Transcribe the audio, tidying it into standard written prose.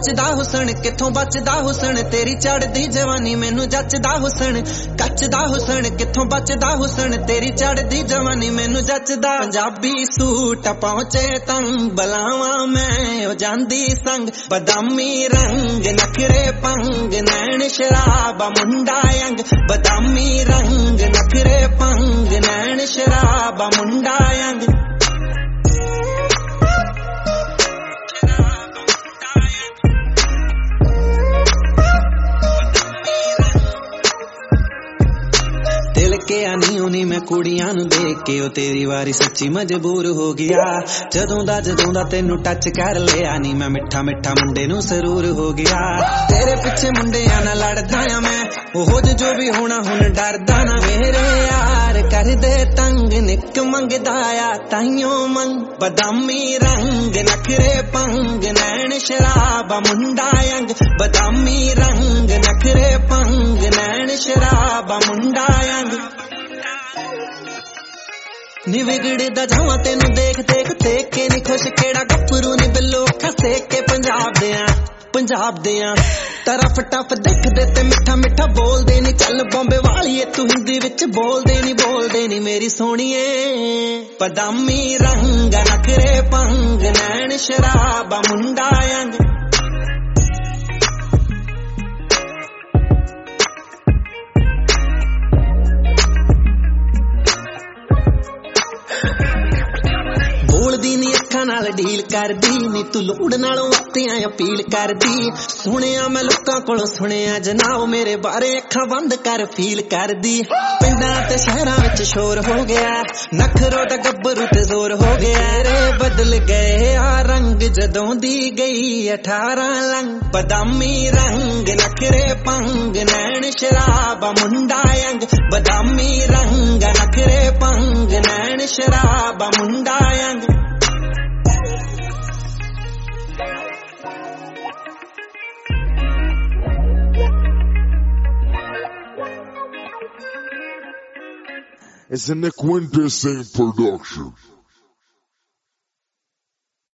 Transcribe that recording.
ਕੱਚਦਾ ਹੁਸਨ ਕਿੱਥੋਂ ਬਚਦਾ ਹੁਸਨ ਤੇਰੀ ਚੜਦੀ ਜਵਾਨੀ ਮੈਨੂੰ ਜੱਚਦਾ ਹੁਸਨ ਕੱਚਦਾ ਹੁਸਨ ਕਿੱਥੋਂ ਬਚਦਾ ਹੁਸਨ ਤੇਰੀ ਚੜਦੀ ਜਵਾਨੀ ਮੈਨੂੰ ਜੱਚਦਾ ਪੰਜਾਬੀ ਸੂਟ ਪਹੁੰਚੇ ਤੰਗ ਬਲਾਵਾਂ ਮੈਂ ਹੋ ਜਾਂਦੀ ਸੰਗ ਬਦਾਮੀ ਰੰਗ ਨਖਰੇ ਪੰਗ ਨੈਣ ਸ਼ਰਾਬਾ ਮੁੰਡਾ ਅੰਗ ਬਦਾਮੀ ਰੰਗ ਨਖਰੇ ਪੰਗ ਨੈਣ ਸ਼ਰਾਬਾ ਮੁੰਡਾ ਅੰਗ दिल के आनी होनी मैं कुड़ियां नू देख के ओ तेरी वारी सच्ची मजबूर हो गया जदों दा तेनू टच कर लिया नी मैं मिठा मिठा मुंडे नू सरूर हो गया तेरे पिछे मुंडियां नाल लड़दा आ मैं ओहो जो भी होना हुण डरदा ना मेरे यार कर दे तंग निक मंगदा आ ताइयों मंग बदामी रंग नखरे पंग नैण शराबा मुंडा अंग बदामी रंग नखरे पंग नैण शराबा मुंडा अंग नी विगड़दा जावां तेनू देख देख देख के नी खुश केड़ा गप्परू नी बिल्लो खसे के पंजाब दियां तरफ टफ देखदे ते मिठा मिठा बोलदे नी चल बॉम्बे वाली तू हिंदी विच बोलदे नी मेरी सोहणीए बदामी रंग नखरे पंग नैण शराबा मुंडा अंग बोलदी नी अखां नाल डील करदी नी तू लोड़ नालों अत्तियां अपील करदी सुनिया मैं लोकां कोलों सुनिया जनाब मेरे बारे अखां बंद कर फील करदी पिंडां ते शहरां विच शोर हो गया नखरो दा गब्बरू ते जोर हो गया रे बदल गए आ रंग जदों दी गई 18 लंग बदामी रंग नखरे पंग नैण शराबा मुंडा अंग बदामी रंग नखरे पंग नैण शराबा मुंडा अंग It's a Nick Winter production.